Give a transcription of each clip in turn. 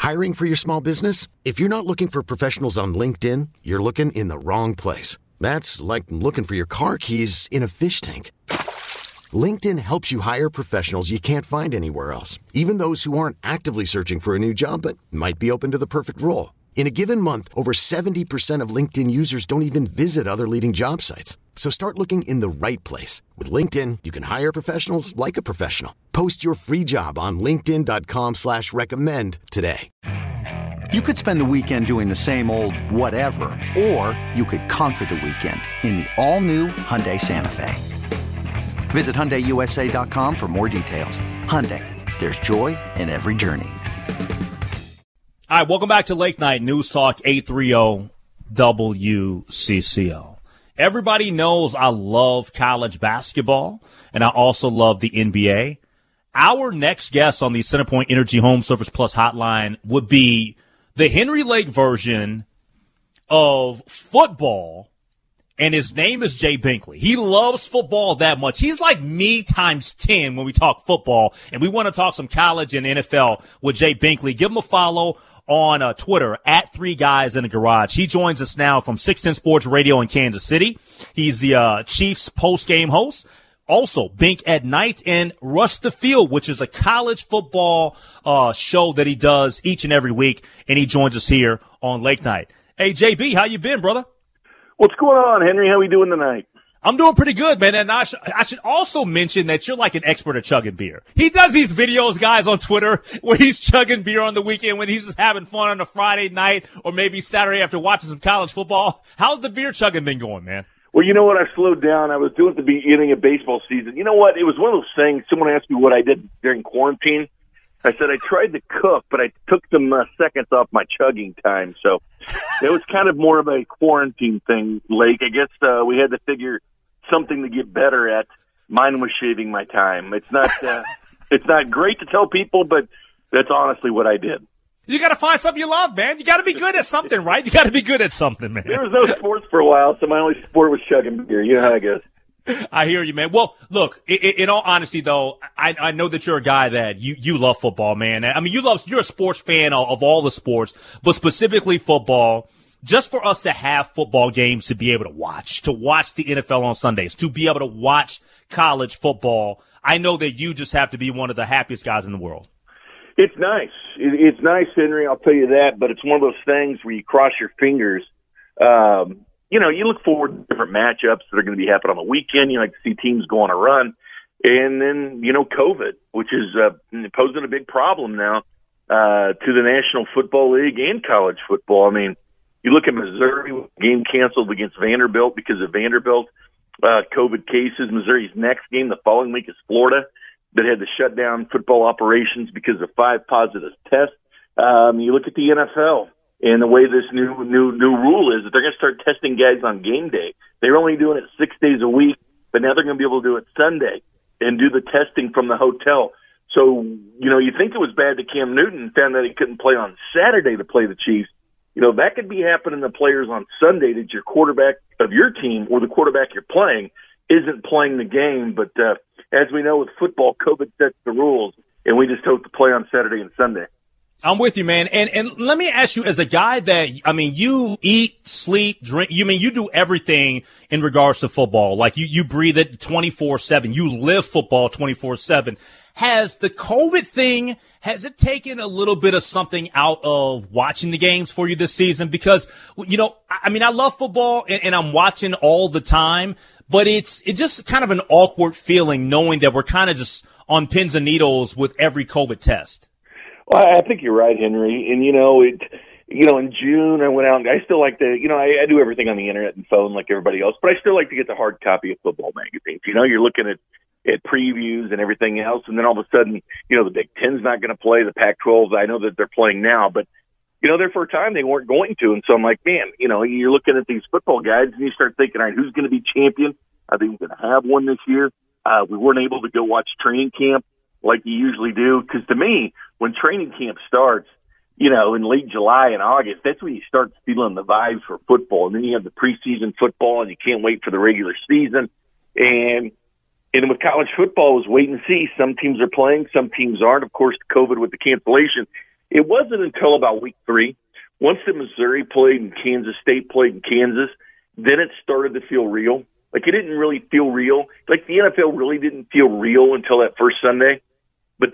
Hiring for your small business? If you're not looking for professionals on LinkedIn, you're looking in the wrong place. That's like looking for your car keys in a fish tank. LinkedIn helps you hire professionals you can't find anywhere else, even those who aren't actively searching for a new job but might be open to the perfect role. In a given month, over 70% of LinkedIn users don't even visit other leading job sites. So start looking in the right place. With LinkedIn, you can hire professionals like a professional. Post your free job on linkedin.com/recommend today. You could spend the weekend doing the same old whatever, or you could conquer the weekend in the all-new Hyundai Santa Fe. Visit HyundaiUSA.com for more details. Hyundai, there's joy in every journey. All right, welcome back to Late Night News Talk 830 WCCO. Everybody knows I love college basketball, and I also love the NBA. Our next guest on the CenterPoint Energy Home Service Plus hotline would be the Henry Lake version of football, and his name is Jay Binkley. He loves football that much. He's like me times 10 when we talk football, and we want to talk some college and NFL with Jay Binkley. Give him a follow on Twitter at 3 Guys in the Garage. He joins us now from 610 Sports Radio in Kansas City. He's the Chiefs post-game host. Also, Bink at Night and Rush the Field, which is a college football show that he does each and every week, and he joins us here on Late Night. Hey, JB, how you been, brother? What's going on, Henry? How we doing tonight? I'm doing pretty good, man. And I should also mention that you're like an expert at chugging beer. He does these videos, guys, on Twitter where he's chugging beer on the weekend when he's just having fun on a Friday night or maybe Saturday after watching some college football. How's the beer chugging been going, man? Well, you know what? I slowed down. I was doing it at the beginning of baseball season. You know what? It was one of those things. Someone asked me what I did during quarantine. I said I tried to cook, but I took some seconds off my chugging time. So it was kind of more of a quarantine thing, Lake. I guess we had to figure something to get better at. Mine was shaving my time. It's not great to tell people, but that's honestly what I did. You got to find something you love, man. You got to be good at something, right? You got to be good at something, man. There was no sports for a while, so my only sport was chugging beer. You know how it goes. I hear you, man. Well, look, in all honesty, though, I know that you're a guy that you love football, man. I mean, you're a sports fan of all the sports, but specifically football. Just for us to have football games to be able to watch the NFL on Sundays, to be able to watch college football, I know that you just have to be one of the happiest guys in the world. It's nice. It's nice, Henry, I'll tell you that, but it's one of those things where you cross your fingers. You look forward to different matchups that are going to be happening on the weekend. You like to see teams go on a run. And then, COVID, which is posing a big problem now to the National Football League and college football. I mean, you look at Missouri, game canceled against Vanderbilt because of Vanderbilt COVID cases. Missouri's next game the following week is Florida, that had to shut down football operations because of 5 positive tests. You look at the NFL and the way this new rule is that they're going to start testing guys on game day. They're only doing it 6 days a week, but now they're going to be able to do it Sunday and do the testing from the hotel. So, you think it was bad that Cam Newton found that he couldn't play on Saturday to play the Chiefs. That could be happening to players on Sunday that your quarterback of your team or the quarterback you're playing isn't playing the game. But as we know with football, COVID sets the rules, and we just hope to play on Saturday and Sunday. I'm with you, man. And let me ask you, as a guy that, you eat, sleep, drink, you do everything in regards to football. Like you breathe it 24/7. You live football 24/7. Has the COVID thing, has it taken a little bit of something out of watching the games for you this season? Because, I love football and I'm watching all the time, but it's just kind of an awkward feeling knowing that we're kind of just on pins and needles with every COVID test. Well, I think you're right, Henry. And, in June I went out and I still like to, I do everything on the internet and phone like everybody else, but I still like to get the hard copy of football magazines. You're looking at previews and everything else, and then all of a sudden, the Big Ten's not going to play, the Pac-12, I know that they're playing now, but, there for a time they weren't going to, and so I'm like, man, you're looking at these football guys, and you start thinking, all right, who's going to be champion? Are they going to have one this year? We weren't able to go watch training camp like you usually do, because to me, when training camp starts, in late July and August, that's when you start feeling the vibes for football, and then you have the preseason football, and you can't wait for the regular season, and with college football, it was wait and see. Some teams are playing, some teams aren't. Of course, COVID with the cancellation It wasn't until about week 3, once the Missouri played and Kansas State played in Kansas, then it started to feel real. Like, it didn't really feel real. Like, the NFL really didn't feel real until that first Sunday. But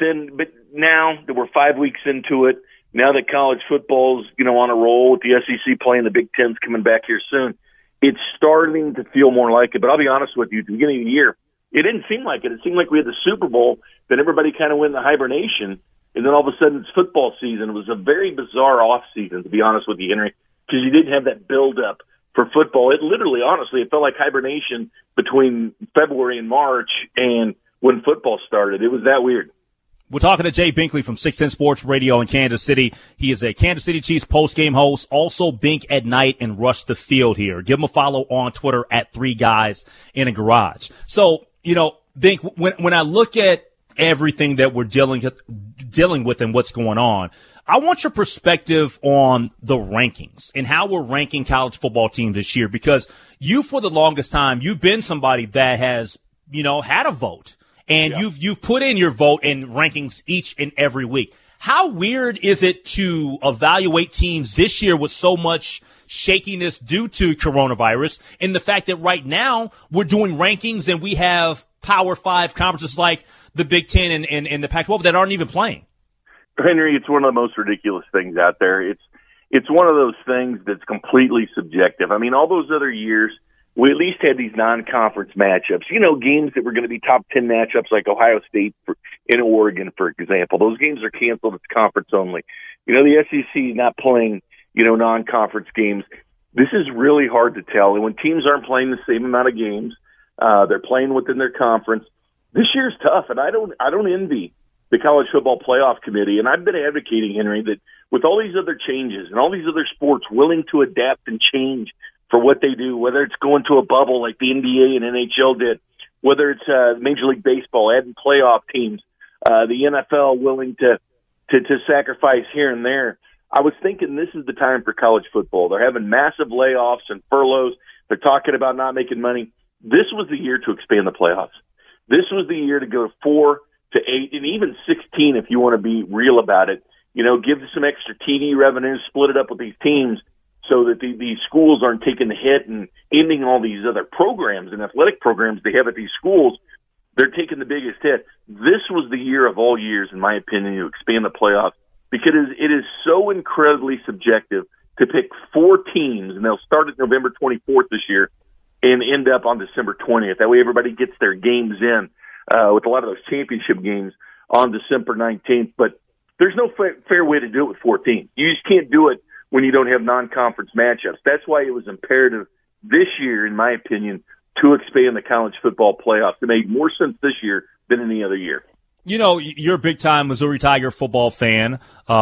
now that we're 5 weeks into it, now that college football's, on a roll with the SEC playing, the Big Ten's coming back here soon, it's starting to feel more like it. But I'll be honest with you, at the beginning of the year, it didn't seem like it. It seemed like we had the Super Bowl, then everybody kind of went into hibernation, and then all of a sudden it's football season. It was a very bizarre off season, to be honest with you, Henry, because you didn't have that build-up for football. It literally, honestly, it felt like hibernation between February and March and when football started. It was that weird. We're talking to Jay Binkley from 610 Sports Radio in Kansas City. He is a Kansas City Chiefs post-game host, also Bink at Night and Rush the Field here. Give him a follow on Twitter at 3guys-in-a-garage. So, Bink, when I look at everything that we're dealing with and what's going on, I want your perspective on the rankings and how we're ranking college football teams this year, because you, for the longest time, you've been somebody that has, had a vote. And you've put in your vote in rankings each and every week. How weird is it to evaluate teams this year with so much shakiness due to coronavirus, and the fact that right now we're doing rankings and we have Power 5 conferences like the Big Ten and the Pac-12 that aren't even playing? Henry, it's one of the most ridiculous things out there. It's one of those things that's completely subjective. I mean, all those other years, we at least had these non-conference matchups, games that were going to be top 10 matchups like Ohio State in Oregon, for example. Those games are canceled. It's conference only. The SEC is not playing, non-conference games. This is really hard to tell. And when teams aren't playing the same amount of games, they're playing within their conference. This year's tough, and I don't envy the College Football Playoff Committee. And I've been advocating, Henry, that with all these other changes and all these other sports willing to adapt and change for what they do, whether it's going to a bubble like the NBA and NHL did, whether it's Major League Baseball adding playoff teams, the NFL willing to sacrifice here and there. I was thinking this is the time for college football. They're having massive layoffs and furloughs. They're talking about not making money. This was the year to expand the playoffs. This was the year to go 4 to 8 and even 16 if you want to be real about it. Give some extra TV revenue, split it up with these teams, so that these schools aren't taking the hit and ending all these other programs and athletic programs they have at these schools. They're taking the biggest hit. This was the year of all years, in my opinion, to expand the playoffs, because it is so incredibly subjective to pick 4 teams, and they'll start at November 24th this year and end up on December 20th. That way everybody gets their games in with a lot of those championship games on December 19th. But there's no fair way to do it with 4 teams. You just can't do it when you don't have non-conference matchups. That's why it was imperative this year, in my opinion, to expand the college football playoffs. It made more sense this year than any other year. You're a big-time Missouri Tiger football fan,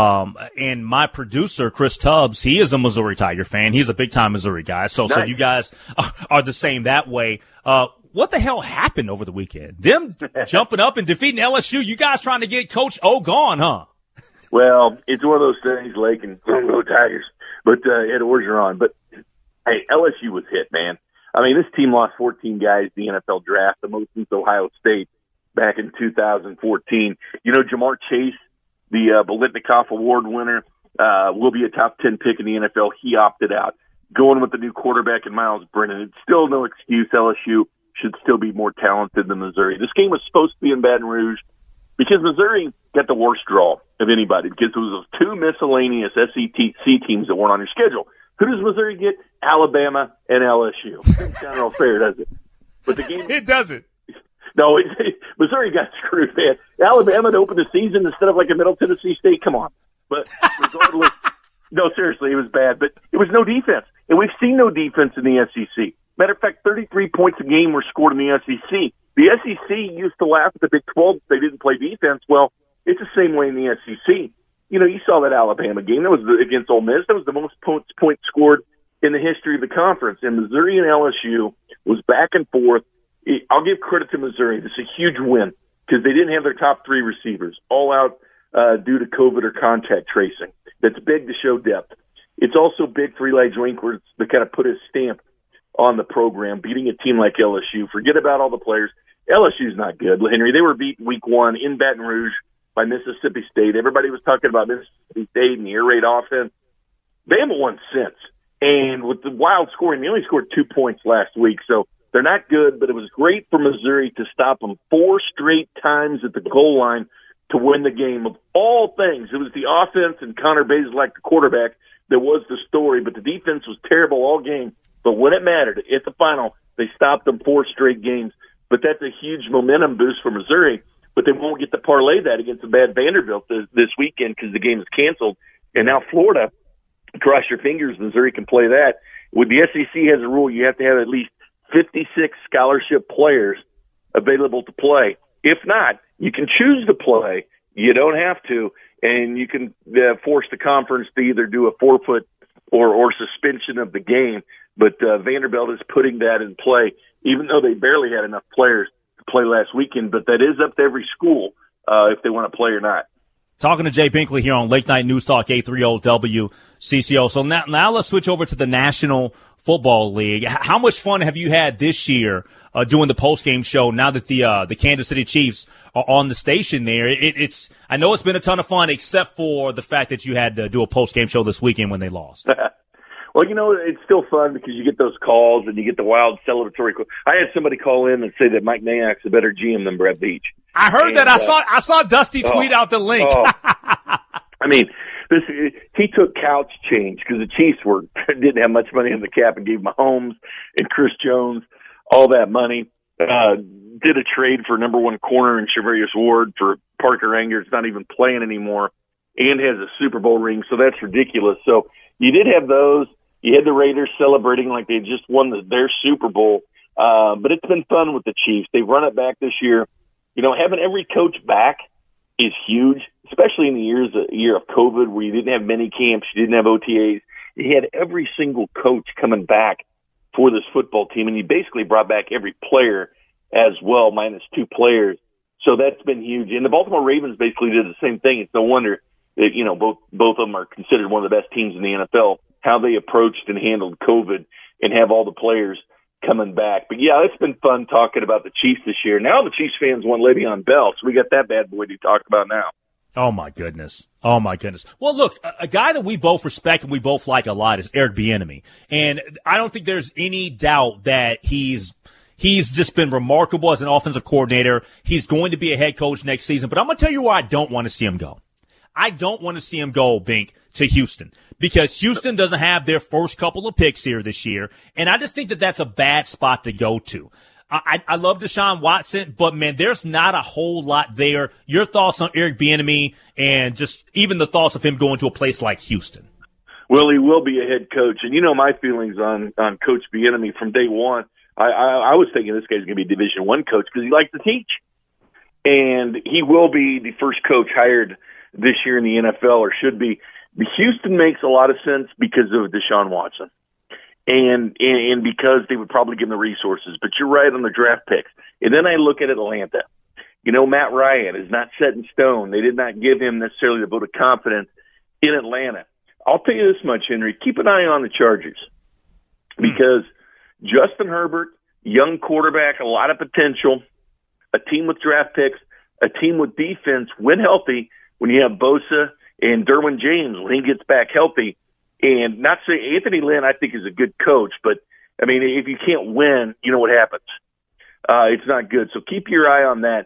and my producer, Chris Tubbs, he is a Missouri Tiger fan. He's a big-time Missouri guy, so you guys are the same that way. What the hell happened over the weekend? Them jumping up and defeating LSU, you guys trying to get Coach O gone, huh? Well, it's one of those things, Lake, and don't go Tigers. But Ed Orgeron. But, hey, LSU was hit, man. I mean, this team lost 14 guys in the NFL draft, the most since Ohio State back in 2014. Jamar Chase, the Biletnikoff Award winner, will be a top 10 pick in the NFL. He opted out. Going with the new quarterback in Miles Brennan. It's still no excuse. LSU should still be more talented than Missouri. This game was supposed to be in Baton Rouge because Missouri got the worst draw of anybody because it was those 2 miscellaneous SEC teams that weren't on your schedule. Who does Missouri get? Alabama and LSU. Doesn't sound real fair, does it? But the game it doesn't. No, Missouri got screwed, man. Alabama to open the season instead of like a Middle Tennessee State. Come on. But regardless, no, seriously, it was bad. But it was no defense, and we've seen no defense in the SEC. Matter of fact, 33 points a game were scored in the SEC. The SEC used to laugh at the Big 12 if they didn't play defense. Well, it's the same way in the SEC. You saw that Alabama game. That was against Ole Miss. That was the most points scored in the history of the conference. And Missouri and LSU was back and forth. I'll give credit to Missouri. This is a huge win because they didn't have their top 3 receivers, all out due to COVID or contact tracing. That's big to show depth. It's also big for Eli Drinkwitz to kind of put his stamp on the program, beating a team like LSU. Forget about all the players. LSU's not good, Henry. They were beat week 1 in Baton Rouge by Mississippi State. Everybody was talking about Mississippi State and the air raid offense. They haven't won since. And with the wild scoring, they only scored 2 points last week, so they're not good, but it was great for Missouri to stop them 4 straight times at the goal line to win the game. Of all things, it was the offense and Connor Bazelak, the quarterback, that was the story, but the defense was terrible all game. But when it mattered, at the final, they stopped them 4 straight games. But that's a huge momentum boost for Missouri, but they won't get to parlay that against a bad Vanderbilt this weekend because the game is canceled. And now Florida, cross your fingers, Missouri can play that. With the SEC has a rule, you have to have at least 56 scholarship players available to play. If not, you can choose to play. You don't have to, and you can force the conference to either do a forfeit or suspension of the game. But Vanderbilt is putting that in play, even though they barely had enough players to play last weekend. But that is up to every school if they want to play or not. Talking to Jay Binkley here on Late Night News Talk 830 WCCO. So now let's switch over to the National Football League. How much fun have you had this year doing the postgame show now that the Kansas City Chiefs are on the station there? I know it's been a ton of fun, except for the fact that you had to do a postgame show this weekend when they lost. Well, it's still fun because you get those calls and you get the wild celebratory calls. I had somebody call in and say that Mike Mayock's a better GM than Brett Veach. I heard that. I saw Dusty tweet out the link. I mean, he took couch change because the Chiefs didn't have much money in the cap and gave Mahomes and Chris Jones all that money. Did a trade for number 1 corner in Charvarius Ward for Parker Anger. It's not even playing anymore and has a Super Bowl ring, so that's ridiculous. So you did have those. You had the Raiders celebrating like they just won their Super Bowl. But it's been fun with the Chiefs. They've run it back this year. Having every coach back is huge, especially in the year of COVID where you didn't have mini camps, you didn't have OTAs. You had every single coach coming back for this football team, and you basically brought back every player as well, minus 2 players. So that's been huge. And the Baltimore Ravens basically did the same thing. It's no wonder that, both of them are considered one of the best teams in the NFL, how they approached and handled COVID and have all the players coming back. But, yeah, it's been fun talking about the Chiefs this year. Now the Chiefs fans want Le'Veon Bell, so we got that bad boy to talk about now. Oh, my goodness. Well, look, a guy that we both respect and we both like a lot is Eric Bieniemy. And I don't think there's any doubt that he's just been remarkable as an offensive coordinator. He's going to be a head coach next season. But I'm going to tell you where I don't want to see him go. I don't want to see him go, Bink, to Houston because Houston doesn't have their first couple of picks here this year. And I just think that that's a bad spot to go to. I love Deshaun Watson, but, man, there's not a whole lot there. Your thoughts on Eric Bieniemy and just even the thoughts of him going to a place like Houston? Well, he will be a head coach. And my feelings on Coach Bieniemy from day one. I was thinking this guy's going to be a Division I coach because he likes to teach. And he will be the first coach hired this year in the NFL, or should be. The Houston makes a lot of sense because of Deshaun Watson. And because they would probably give him the resources. But you're right on the draft picks. And then I look at Atlanta. Matt Ryan is not set in stone. They did not give him necessarily the vote of confidence in Atlanta. I'll tell you this much, Henry. Keep an eye on the Chargers because Justin Herbert, young quarterback, a lot of potential, a team with draft picks, a team with defense when healthy, when you have Bosa and Derwin James when he gets back healthy. And not say Anthony Lynn, I think, is a good coach, but, I mean, if you can't win, you know what happens. It's not good. So keep your eye on that.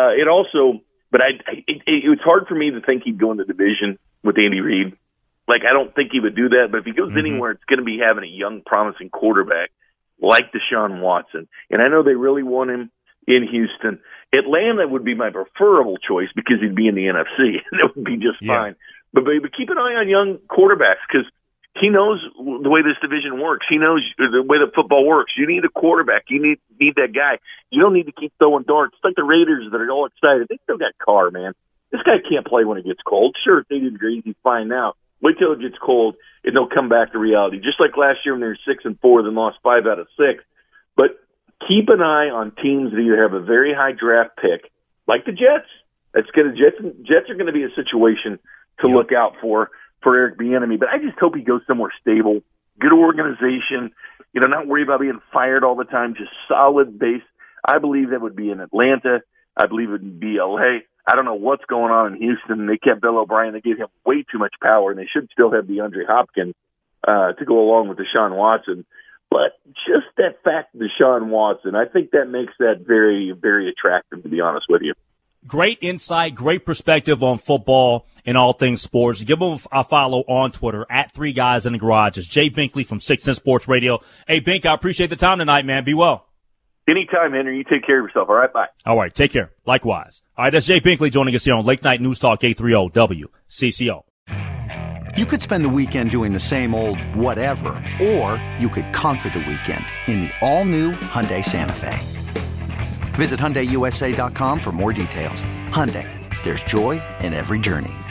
It's hard for me to think he'd go in the division with Andy Reid. Like, I don't think he would do that, but if he goes anywhere, it's going to be having a young, promising quarterback like Deshaun Watson. And I know they really want him in Houston. Atlanta would be my preferable choice because he'd be in the NFC. That would be just fine. But keep an eye on young quarterbacks because he knows the way this division works. He knows the way that football works. You need a quarterback. You need that guy. You don't need to keep throwing darts. It's like the Raiders that are all excited. They still got Carr, man. This guy can't play when it gets cold. Sure, if 80 degrees, he's fine now. Wait till it gets cold, and they'll come back to reality. Just like last year when they were 6-4, then lost 5 out of 6. But keep an eye on teams that either have a very high draft pick, like the Jets. Jets are going to be a situation to look out for Eric Bieniemy. But I just hope he goes somewhere stable, good organization, not worry about being fired all the time, just solid base. I believe that would be in Atlanta. I believe it would be LA. I don't know what's going on in Houston. They kept Bill O'Brien. They gave him way too much power, and they should still have DeAndre Hopkins to go along with Deshaun Watson. But just that fact, Deshaun Watson, I think that makes that very, very attractive, to be honest with you. Great insight, great perspective on football and all things sports. Give him a follow on Twitter at 3 Guys in the Garage. It's Jay Binkley from 610 Sports Radio. Hey, Bink, I appreciate the time tonight, man. Be well. Anytime, Henry. You take care of yourself. All right, bye. All right, take care. Likewise. All right, that's Jay Binkley joining us here on Late Night News Talk 830 WCCO. You could spend the weekend doing the same old whatever, or you could conquer the weekend in the all-new Hyundai Santa Fe. Visit HyundaiUSA.com for more details. Hyundai, there's joy in every journey.